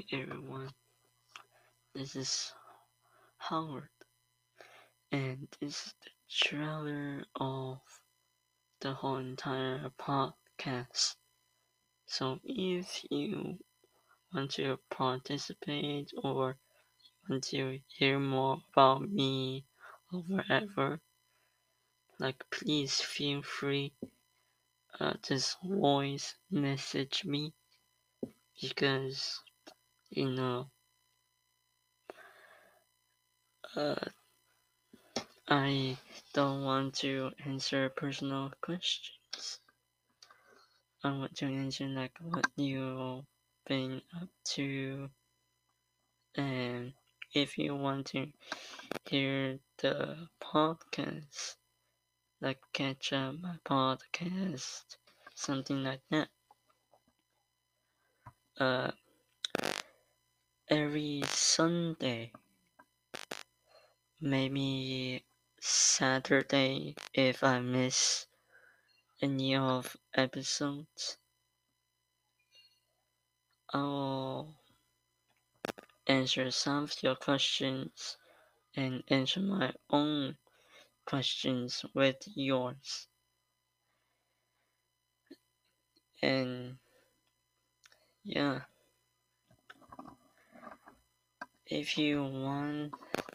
everyone. This is Howard, and this is the trailer of the whole entire podcast. So, if you want to participate or want to hear more about me or whatever, please feel free. Just voice message me because you know uh, I don't want to answer personal questions. I want to answer what you've been up to, and if you want to hear the podcast, catch up my podcast, something like that. Uh, every Sunday, maybe Saturday if I miss any of episodes. I'll answer some of your questions and answer my own questions with yours. And yeah, if you want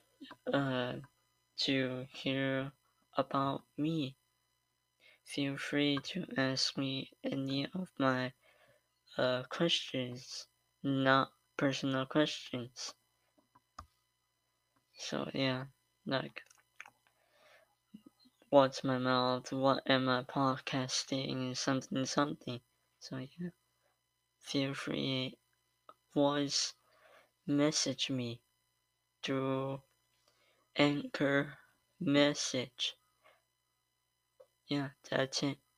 to hear about me, feel free to ask me any of my questions, not personal questions. So yeah, like what's my mouth, what am I podcasting, something something. So yeah, feel free voice message me through Anchor message. Yeah, that's it.